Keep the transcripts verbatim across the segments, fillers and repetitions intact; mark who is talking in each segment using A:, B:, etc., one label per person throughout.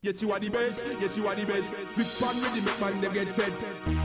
A: Yes, you are the best. Yes, you are the best. Big fan with the make man they get set.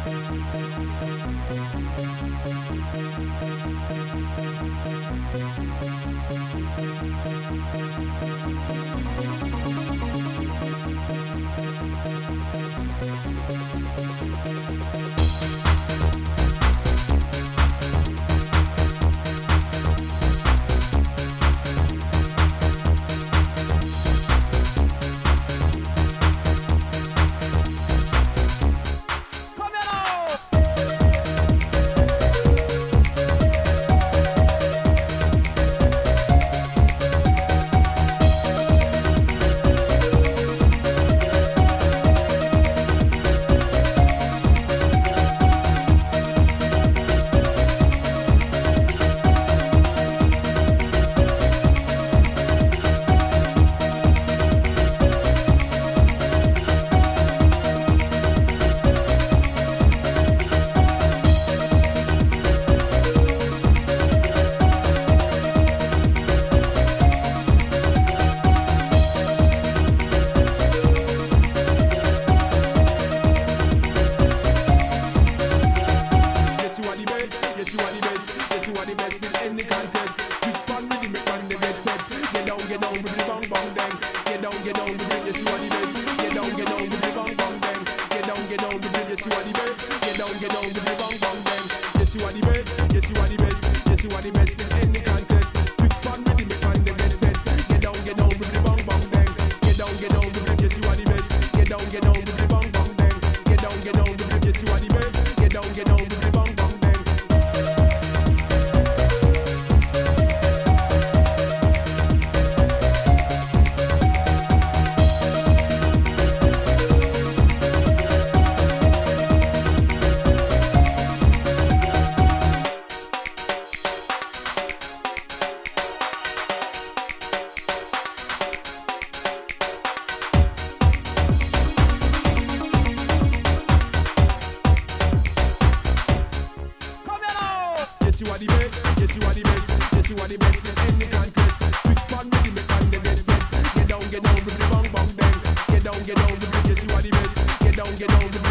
A: Yes, you are the best. Yes, you are the best in any contest. Big fan with the make man they get set. Get down, get down with the bang bang bang. Get down, get down with the yes, you are the best. Get down, get down with the bang bang bang. Get down, get down with the yes, you are the best. Get down, get down with the bang bang bang. Yes, you are the best. Yes, you are the best. Yes, you are the best in any contest. Big fan with the make man they get set. Get down, get down with the bang bang bang. Get down, get down with the yes, you are the best. Get down, get down with the bang bang bang. Get down, get down with the yes, you are the best. Get down, get down with the bang bang bang. Yes, you are the best. Yes, you are the best. Yes, you are the best in any contest. Big fan with the make man they get set. Get down, get down with the bang bang bang. Get down, get down with the yes, you are the best. Get down, get down with the